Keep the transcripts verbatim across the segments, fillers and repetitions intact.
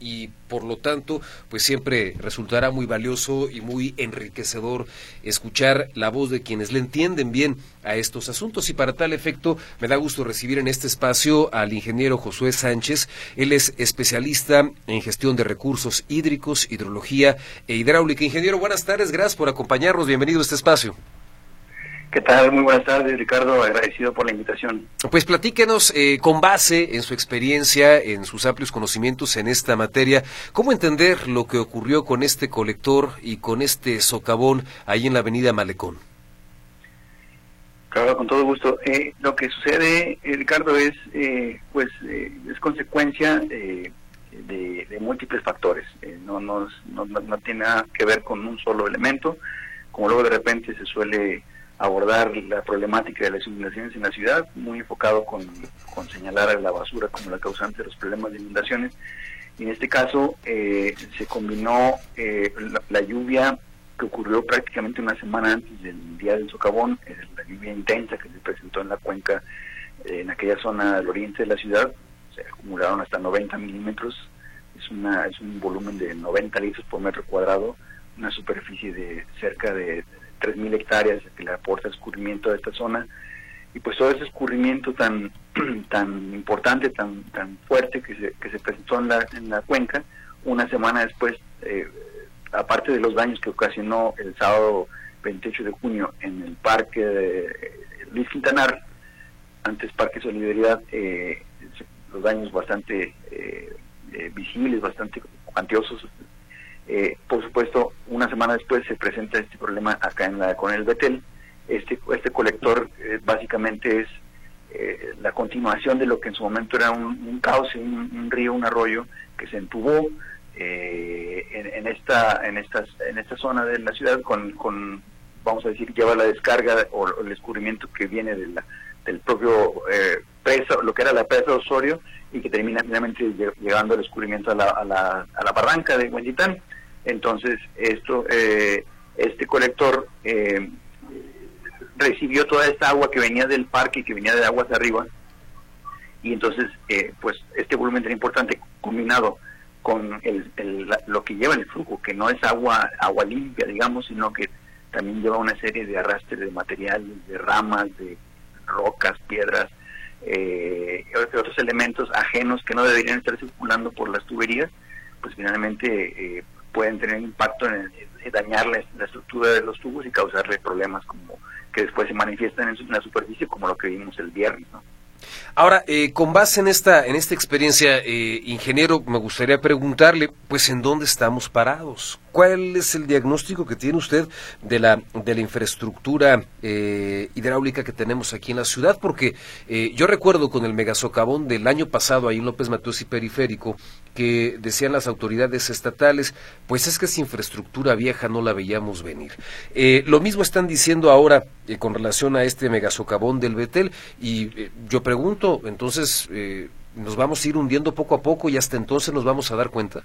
y por lo tanto pues siempre resultará muy valioso y muy enriquecedor escuchar la voz de quienes le entienden bien a estos asuntos, y para tal efecto me da gusto recibir en este espacio al ingeniero Josué Sánchez. Él es especialista en gestión de recursos hídricos, hidrología e hidráulica. Ingeniero, buenas tardes, gracias por acompañarnos, bienvenido a este espacio. ¿Qué tal? Muy buenas tardes, Ricardo, agradecido por la invitación. Pues platíquenos, eh, con base en su experiencia, en sus amplios conocimientos en esta materia, ¿cómo entender lo que ocurrió con este colector y con este socavón ahí en la avenida Malecón? Claro, con todo gusto. Eh, lo que sucede, eh, Ricardo, es eh, pues eh, es consecuencia eh, de, de múltiples factores. Eh, no, no, no, no tiene nada que ver con un solo elemento, como luego de repente se suele abordar la problemática de las inundaciones en la ciudad, muy enfocado con, con señalar a la basura como la causante de los problemas de inundaciones. Y en este caso eh, se combinó eh, la, la lluvia que ocurrió prácticamente una semana antes del día del socavón, eh, la lluvia intensa que se presentó en la cuenca, eh, en aquella zona del oriente de la ciudad, se acumularon hasta noventa milímetros, es, una, es un volumen de noventa litros por metro cuadrado, una superficie de cerca de tres mil hectáreas que le aporta escurrimiento a esta zona, y pues todo ese escurrimiento tan tan importante, tan tan fuerte que se que se presentó en la en la cuenca, una semana después, eh, aparte de los daños que ocasionó el sábado veintiocho de junio en el parque de Luis Quintanar, antes Parque Solidaridad, eh, los daños bastante eh, eh, visibles, bastante cuantiosos. Eh, por supuesto, una semana después se presenta este problema acá en la con el Betel. Este este colector eh, básicamente es eh, la continuación de lo que en su momento era un, un cauce, un, un río, un arroyo que se entubó eh, en, en esta en estas en esta zona de la ciudad con, con vamos a decir, lleva la descarga o, o el escurrimiento que viene de la, del propio eh, presa, lo que era la presa de Osorio, y que termina finalmente llegando el escurrimiento a la, a la, a la barranca de Huentitán. Entonces, esto, eh, este colector eh, recibió toda esta agua que venía del parque, que venía de aguas de arriba, y entonces, eh, pues, este volumen tan importante, combinado con el, el, lo que lleva el flujo, que no es agua, agua limpia, digamos, sino que también lleva una serie de arrastres de materiales, de ramas, de rocas, piedras, eh, otros elementos ajenos que no deberían estar circulando por las tuberías, pues finalmente eh, pueden tener impacto en, el, en dañar la, la estructura de los tubos y causarle problemas como que después se manifiestan en, su, en la superficie, como lo que vimos el viernes, ¿no? Ahora, eh, con base en esta en esta experiencia, eh, ingeniero, me gustaría preguntarle, pues, ¿en dónde estamos parados? ¿Cuál es el diagnóstico que tiene usted de la de la infraestructura eh, hidráulica que tenemos aquí en la ciudad? Porque eh, yo recuerdo con el megasocavón del año pasado ahí en López Mateos y Periférico, que decían las autoridades estatales, pues es que esa infraestructura vieja no la veíamos venir. Eh, lo mismo están diciendo ahora eh, con relación a este megasocavón del Betel, y eh, yo pregunto, entonces, eh, ¿nos vamos a ir hundiendo poco a poco y hasta entonces nos vamos a dar cuenta?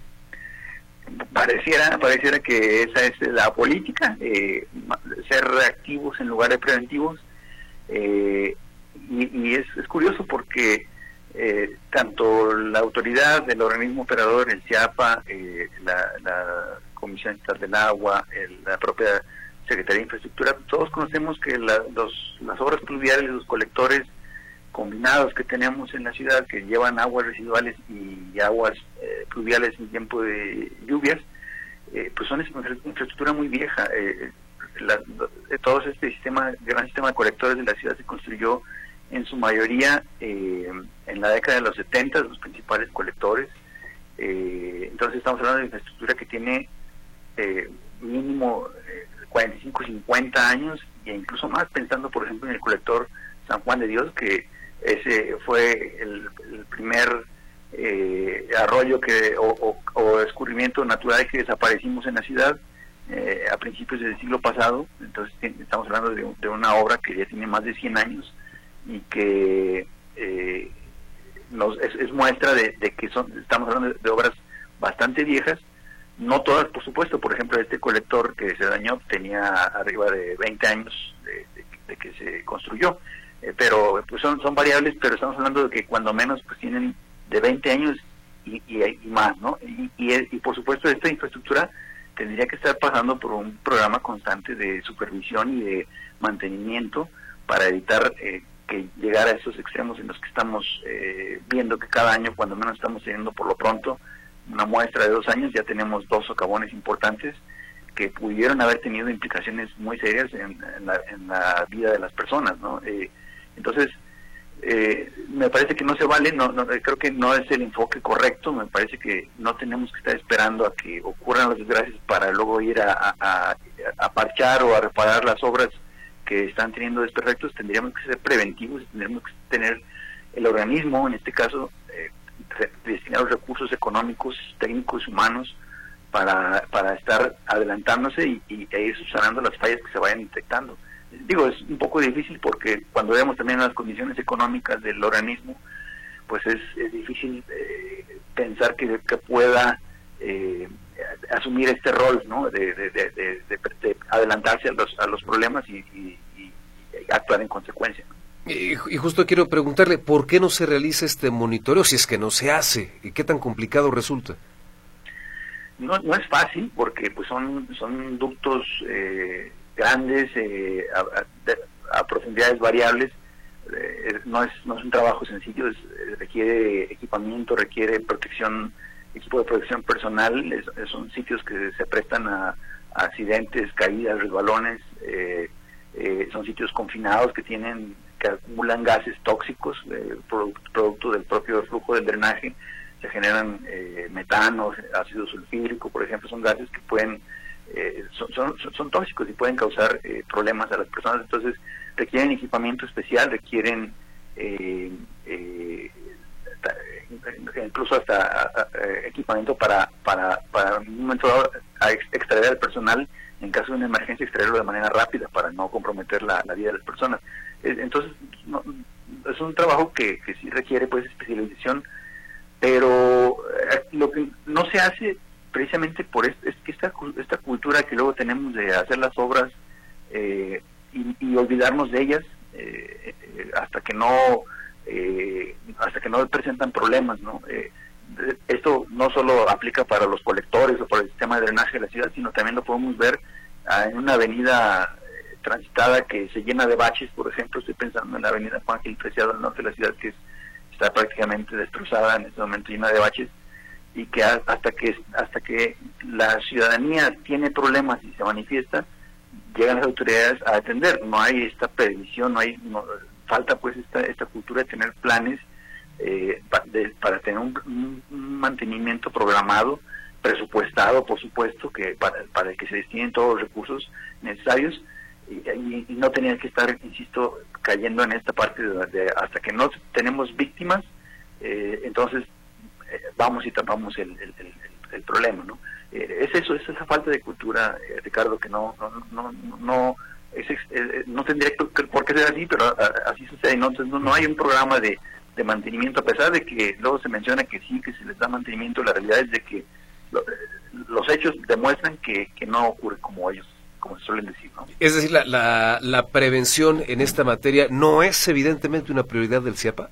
Pareciera, pareciera que esa es la política, eh, ser reactivos en lugar de preventivos, eh, y, y es, es curioso porque eh, tanto la autoridad del organismo operador, el CIAPA, eh, la, la Comisión Estatal del Agua, el, la propia Secretaría de Infraestructura, todos conocemos que la, los, las obras pluviales, los colectores combinados que tenemos en la ciudad, que llevan aguas residuales y aguas eh, pluviales en tiempo de lluvias, eh, pues son una infraestructura muy vieja. Eh, la, todo este sistema, gran sistema de colectores de la ciudad se construyó en su mayoría eh, en la década de los setenta, los principales colectores. Eh, entonces estamos hablando de infraestructura que tiene eh, mínimo eh, cuarenta y cinco, cincuenta años, e incluso más, pensando por ejemplo en el colector San Juan de Dios, que ese fue el, el primer eh, arroyo que o, o, o escurrimiento natural que desaparecimos en la ciudad eh, a principios del siglo pasado. Entonces estamos hablando de, de una obra que ya tiene más de cien años y que eh, nos, es, es muestra de, de que son estamos hablando de, de obras bastante viejas, no todas por supuesto. Por ejemplo, este colector que se dañó tenía arriba de veinte años de, de, de que se construyó. Eh, pero pues son son variables, pero estamos hablando de que cuando menos pues tienen de veinte años y, y, y más, ¿no? Y, y, y por supuesto esta infraestructura tendría que estar pasando por un programa constante de supervisión y de mantenimiento para evitar eh, que llegar a esos extremos en los que estamos eh, viendo que cada año, cuando menos estamos teniendo por lo pronto una muestra de dos años, ya tenemos dos socavones importantes que pudieron haber tenido implicaciones muy serias en, en, la, en la vida de las personas, ¿no? Eh, entonces, eh, me parece que no se vale, no, no, creo que no es el enfoque correcto, me parece que no tenemos que estar esperando a que ocurran las desgracias para luego ir a, a, a parchar o a reparar las obras que están teniendo desperfectos. Tendríamos que ser preventivos, tendríamos que tener el organismo, en este caso, eh, destinar los recursos económicos, técnicos, humanos, para para estar adelantándose y, y e ir subsanando las fallas que se vayan detectando. Digo, es un poco difícil porque cuando vemos también las condiciones económicas del organismo, pues es, es difícil eh, pensar que, que pueda eh, asumir este rol, ¿no? De, de, de, de, de, de adelantarse a los, a los problemas y, y, y actuar en consecuencia, ¿no? Y, y justo quiero preguntarle, ¿por qué no se realiza este monitoreo si es que no se hace? ¿Y qué tan complicado resulta? No, no es fácil porque pues son son ductos eh, grandes eh, a, a, a profundidades variables. Eh, no es no es un trabajo sencillo, es, requiere equipamiento, requiere protección, equipo de protección personal. Es, son sitios que se prestan a, a accidentes, caídas, resbalones. Eh, eh, son sitios confinados que tienen que acumulan gases tóxicos eh, producto, producto del propio flujo del drenaje. Se generan eh, metano, ácido sulfídrico, por ejemplo, son gases que pueden, eh, son, son, son tóxicos y pueden causar eh, problemas a las personas. Entonces requieren equipamiento especial, requieren eh, eh, incluso hasta a, a, equipamiento para, para, para un momento dado a extraer al personal, en caso de una emergencia, extraerlo de manera rápida para no comprometer la, la vida de las personas. Entonces no, es un trabajo que, que sí requiere pues especialización, pero eh, lo que no se hace precisamente por esto, es que esta, esta cultura que luego tenemos de hacer las obras eh, y, y olvidarnos de ellas eh, eh, hasta que no eh, hasta que no presentan problemas, ¿no? Eh, esto no solo aplica para los colectores o para el sistema de drenaje de la ciudad, sino también lo podemos ver ah, en una avenida eh, transitada que se llena de baches. Por ejemplo, estoy pensando en la avenida Juan Gil Preciado al norte de la ciudad, que es está prácticamente destrozada en este momento, llena de baches, y que hasta que hasta que la ciudadanía tiene problemas y se manifiesta, llegan las autoridades a atender. No hay esta previsión, no hay no, falta pues esta esta cultura de tener planes eh, pa, de, para tener un, un mantenimiento programado, presupuestado, por supuesto, que para, para que se destinen todos los recursos necesarios. Y, y, y no tener que estar, insisto, cayendo en esta parte de, de hasta que no tenemos víctimas, eh, entonces eh, vamos y tapamos el, el, el, el problema, ¿no? Eh, es eso, es esa falta de cultura, eh, Ricardo, que no no no no, no, es, eh, no tendría que, por qué ser así, pero a, así sucede, ¿no? Entonces no, no hay un programa de, de mantenimiento, a pesar de que luego se menciona que sí, que se les da mantenimiento. La realidad es de que lo, los hechos demuestran que, que no ocurre como ellos como suelen decir, ¿no? Es decir, la, la, la prevención en esta materia no es evidentemente una prioridad del CIAPA.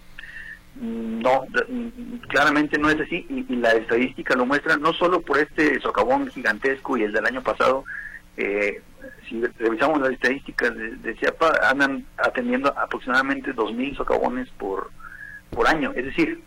No, claramente no es así, y, y la estadística lo muestra, no solo por este socavón gigantesco y el del año pasado. Eh, si revisamos las estadísticas de, de CIAPA, andan atendiendo aproximadamente dos mil socavones por, por año. Es decir,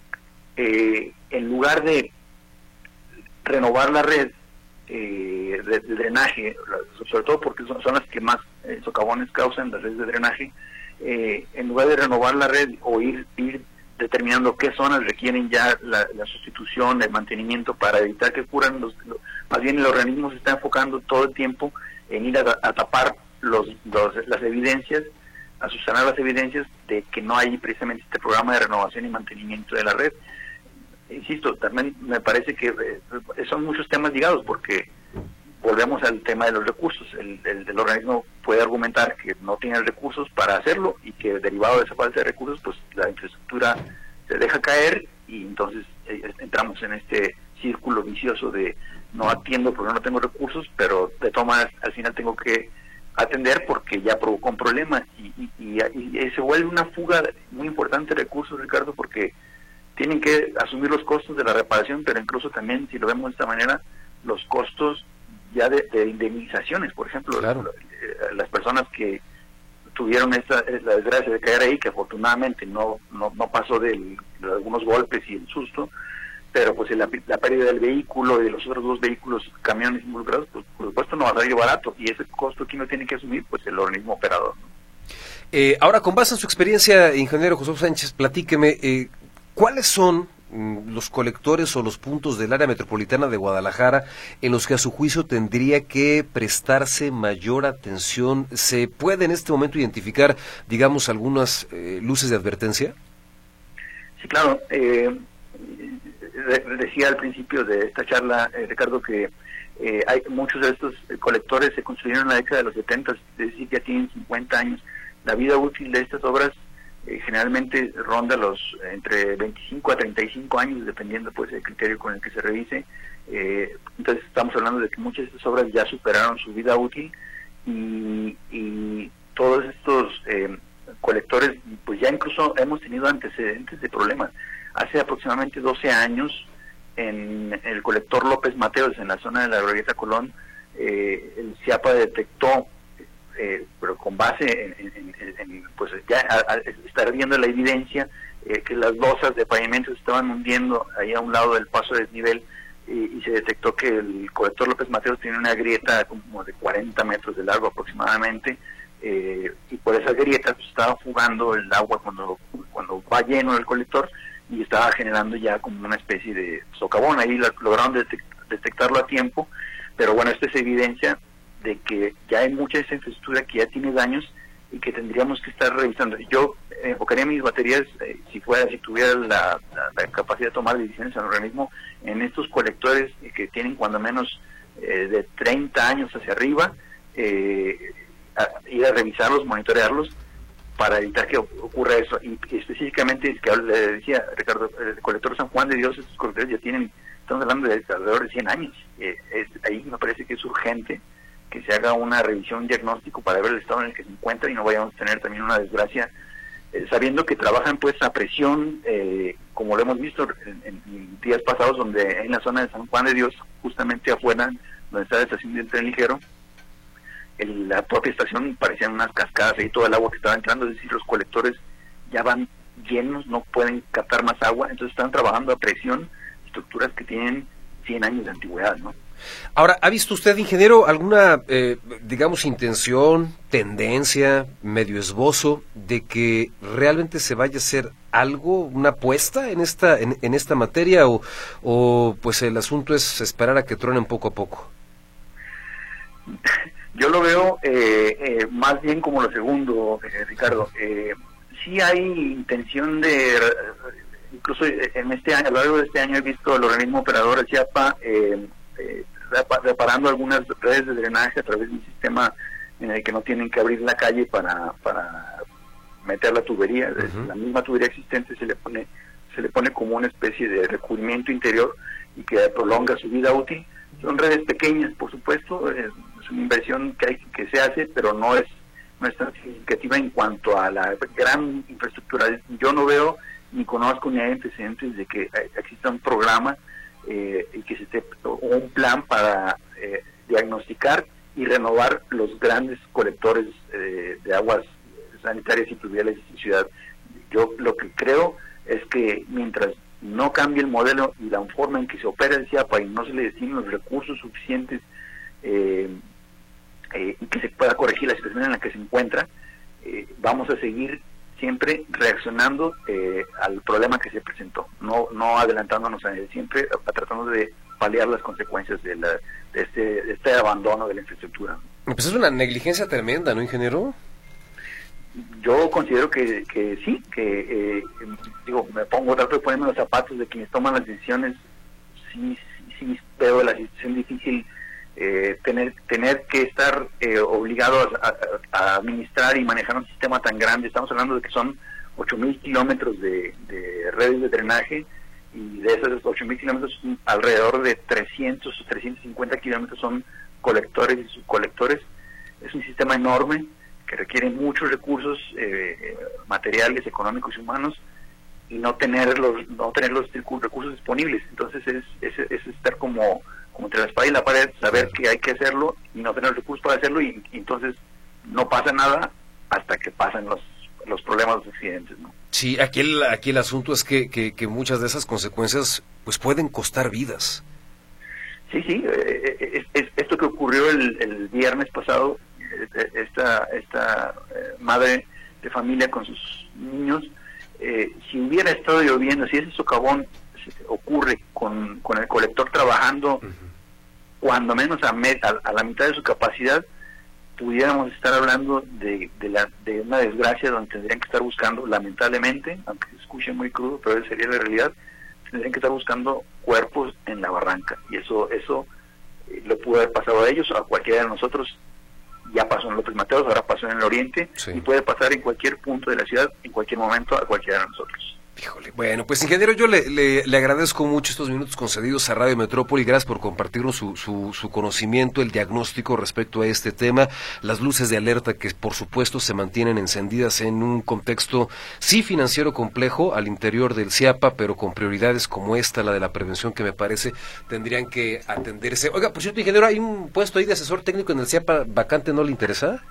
eh, en lugar de renovar la red Eh, de, de drenaje, sobre todo porque son, son las que más eh, socavones causan, las redes de drenaje, eh, en lugar de renovar la red o ir, ir determinando qué zonas requieren ya la, la sustitución, el mantenimiento para evitar que ocurran, los, los, más bien el organismo se está enfocando todo el tiempo en ir a, a tapar los, los, las evidencias, a subsanar las evidencias de que no hay precisamente este programa de renovación y mantenimiento de la red. Insisto, también me parece que eh, son muchos temas ligados, porque volvemos al tema de los recursos. El, el, el organismo puede argumentar que no tiene recursos para hacerlo y que derivado de esa falta de recursos, pues la infraestructura se deja caer y entonces eh, entramos en este círculo vicioso de no atiendo porque no tengo recursos, pero de todas maneras al final tengo que atender porque ya provocó un problema y, y, y, y se vuelve una fuga muy importante de recursos, Ricardo, porque tienen que asumir los costos de la reparación, pero incluso también, si lo vemos de esta manera, los costos ya de, de indemnizaciones. Por ejemplo, claro. las personas que tuvieron esta, la desgracia de caer ahí, que afortunadamente no no, no pasó del, de algunos golpes y el susto, pero pues la, la pérdida del vehículo y de los otros dos vehículos, camiones involucrados, pues por supuesto no va a salir barato, y ese costo que uno tiene que asumir, pues el organismo operador, ¿no? Eh, ahora, con base en su experiencia, ingeniero José Sánchez, platíqueme, eh, ¿cuáles son mm, los colectores o los puntos del área metropolitana de Guadalajara en los que a su juicio tendría que prestarse mayor atención? ¿Se puede en este momento identificar, digamos, algunas eh, luces de advertencia? Sí, claro. Eh, decía al principio de esta charla, eh, Ricardo, que eh, hay muchos de estos colectores se construyeron en la década de los setenta, es decir, ya tienen cincuenta años. La vida útil de estas obras eh, generalmente ronda los eh, entre veinticinco a treinta y cinco años, dependiendo pues del criterio con el que se revise. Eh, entonces estamos hablando de que muchas de estas obras ya superaron su vida útil, y, y todos estos eh, colectores, pues ya incluso hemos tenido antecedentes de problemas. Hace aproximadamente doce años, en el colector López Mateos, en la zona de la Glorieta Colón, eh, el CIAPA detectó, eh, pero con base en, en, en, en pues ya a, a estar viendo la evidencia, eh, que las losas de pavimento se estaban hundiendo ahí a un lado del paso de desnivel, y, y se detectó que el colector López Mateos tiene una grieta como de cuarenta metros de largo aproximadamente, eh, y por esas grietas pues, estaba fugando el agua cuando, cuando va lleno el colector, y estaba generando ya como una especie de socavón. Ahí la, lograron detect, detectarlo a tiempo, pero bueno, esta es evidencia de que ya hay mucha esa infraestructura que ya tiene daños y que tendríamos que estar revisando. Yo enfocaría mis baterías, eh, si fuera, si tuviera la, la, la capacidad de tomar decisiones en el organismo, en estos colectores que tienen cuando menos eh, de treinta años hacia arriba, eh, a, ir a revisarlos, monitorearlos, para evitar que ocurra eso. Y, y específicamente, que le decía Ricardo, el colector San Juan de Dios, estos colectores ya tienen, estamos hablando de alrededor de cien años. Eh, es, ahí me parece que es urgente que se haga una revisión, un diagnóstico para ver el estado en el que se encuentra y no vayamos a tener también una desgracia, eh, sabiendo que trabajan pues a presión, eh, como lo hemos visto en, en días pasados, donde en la zona de San Juan de Dios, justamente afuera, donde está la estación del tren ligero, el, la propia estación parecían unas cascadas, ahí todo el agua que estaba entrando, es decir, los colectores ya van llenos, no pueden captar más agua, entonces están trabajando a presión estructuras que tienen cien años de antigüedad, ¿no? Ahora, ¿ha visto usted, ingeniero, alguna, eh, digamos, intención, tendencia, medio esbozo de que realmente se vaya a hacer algo, una apuesta en esta en, en esta materia, o, o pues el asunto es esperar a que truenen poco a poco? Yo lo veo eh, eh, más bien como lo segundo, eh, Ricardo. Eh, sí hay intención de, incluso en este año, a lo largo de este año he visto al organismo operador, el CIAPA, eh, eh, reparando algunas redes de drenaje a través de un sistema en el que no tienen que abrir la calle para para meter la tubería. Uh-huh. La misma tubería existente se le pone se le pone como una especie de recubrimiento interior y que prolonga su vida útil. Son redes pequeñas, por supuesto, es una inversión que hay, que se hace, pero no es no es tan significativa en cuanto a la gran infraestructura. Yo no veo ni conozco ni hay antecedentes de que exista un programa eh, y que se esté un plan para eh, diagnosticar y renovar los grandes colectores eh, de aguas sanitarias y pluviales de esta ciudad. Yo lo que creo es que mientras no cambie el modelo y la forma en que se opera el CIAPA y no se le destinen los recursos suficientes eh, eh, y que se pueda corregir la situación en la que se encuentra, eh, vamos a seguir siempre reaccionando eh, al problema que se presentó, no no adelantándonos a él, siempre a, tratando de paliar las consecuencias de, la, de, este, de este abandono de la infraestructura. Pues es una negligencia tremenda, ¿no, ingeniero? Yo considero que, que sí, que eh, digo, me pongo, trato de ponerme los zapatos de quienes toman las decisiones. Sí, sí, sí veo la situación difícil, eh, tener tener que estar eh, obligado a, a, a administrar y manejar un sistema tan grande. Estamos hablando de que son ocho mil kilómetros de, de redes de drenaje, y de esos ocho mil kilómetros alrededor de trescientos o trescientos cincuenta kilómetros son colectores y subcolectores. Es un sistema enorme que requiere muchos recursos eh, materiales, económicos y humanos, y no tener los no tener los recursos disponibles. Entonces es, es, es estar como, como entre la espada y la pared, saber que hay que hacerlo y no tener recursos para hacerlo, y, y entonces no pasa nada hasta que pasan los los problemas, los accidentes, ¿no? Sí, aquí el, aquí el asunto es que, que, que muchas de esas consecuencias pues pueden costar vidas. Sí, sí, eh, es, es, esto que ocurrió el, el viernes pasado, esta, esta eh, madre de familia con sus niños, eh, si hubiera estado lloviendo, si ese socavón ocurre con, con el colector trabajando, uh-huh, cuando menos a, met, a, a la mitad de su capacidad, pudiéramos estar hablando de, de, la, de una desgracia donde tendrían que estar buscando, lamentablemente, aunque se escuche muy crudo, pero esa sería la realidad, tendrían que estar buscando cuerpos en la barranca, y eso eso eh, lo pudo haber pasado a ellos o a cualquiera de nosotros. Ya pasó en López Mateos, ahora pasó en el Oriente, sí, y puede pasar en cualquier punto de la ciudad, en cualquier momento, a cualquiera de nosotros. Híjole, bueno, pues ingeniero, yo le, le, le agradezco mucho estos minutos concedidos a Radio Metrópoli, gracias por compartirnos su, su, su conocimiento, el diagnóstico respecto a este tema, las luces de alerta que por supuesto se mantienen encendidas en un contexto sí financiero complejo al interior del CIAPA, pero con prioridades como esta, la de la prevención, que me parece tendrían que atenderse. Oiga, por cierto, ingeniero, ¿hay un puesto ahí de asesor técnico en el CIAPA vacante, no le interesa?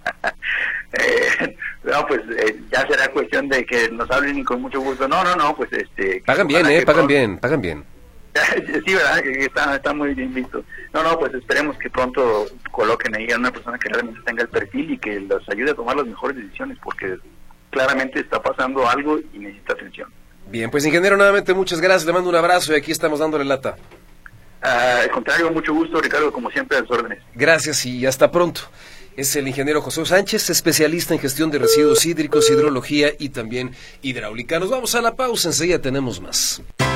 Eh, no, pues eh, ya será cuestión de que nos hablen y con mucho gusto. No, no, no, pues este... Pagan bien, eh, pagan pronto... bien, pagan bien. Sí, ¿verdad? Que está, está muy bien visto. No, no, pues esperemos que pronto coloquen ahí a una persona que realmente tenga el perfil y que los ayude a tomar las mejores decisiones, porque claramente está pasando algo y necesita atención. Bien, pues ingeniero, nuevamente muchas gracias, le mando un abrazo y aquí estamos dándole lata. Uh, al contrario, mucho gusto, Ricardo, como siempre, a sus órdenes. Gracias y hasta pronto. Es el ingeniero José Sánchez, especialista en gestión de residuos hídricos, hidrología y también hidráulica. Nos vamos a la pausa, enseguida tenemos más.